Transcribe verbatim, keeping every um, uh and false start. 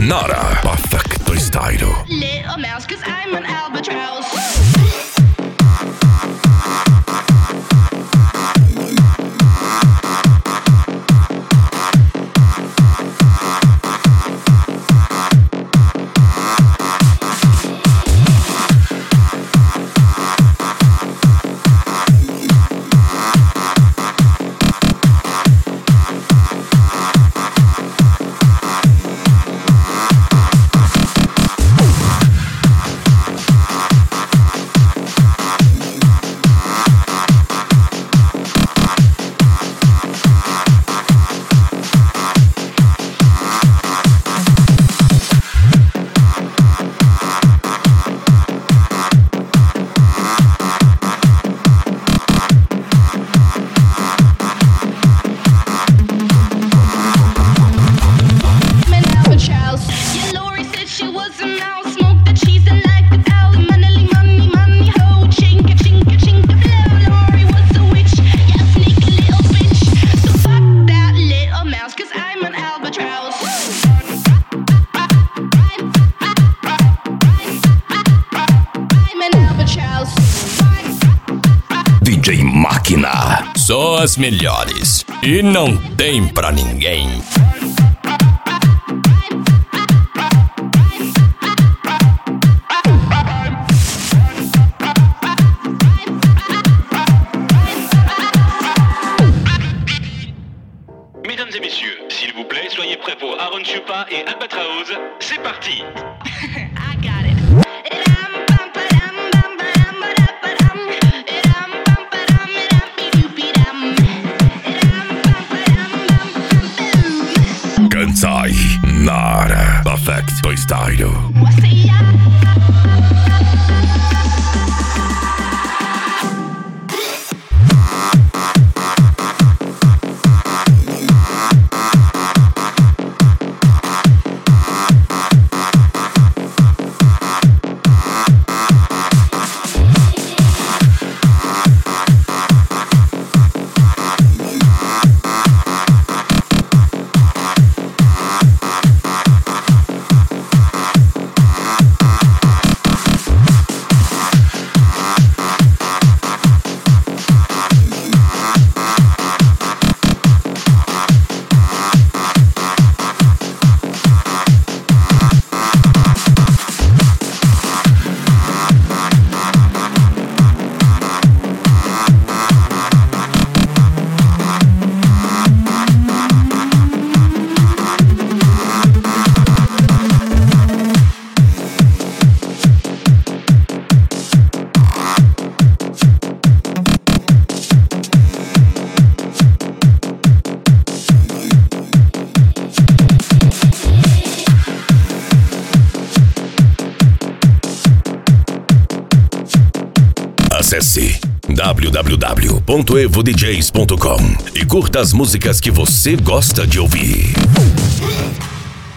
Nara Perfecto Style. Little mouse, cause I'm an albatross. D J Máquina. Só as melhores e não tem pra ninguém. Mesdames et messieurs, s'il vous plaît, soyez prêts pour Aaron Chupa et Albatraoz. C'est parti. I got it. Kansai Nara Perfecto Style. Acesse w w w ponto evo d js ponto com e curta as músicas que você gosta de ouvir.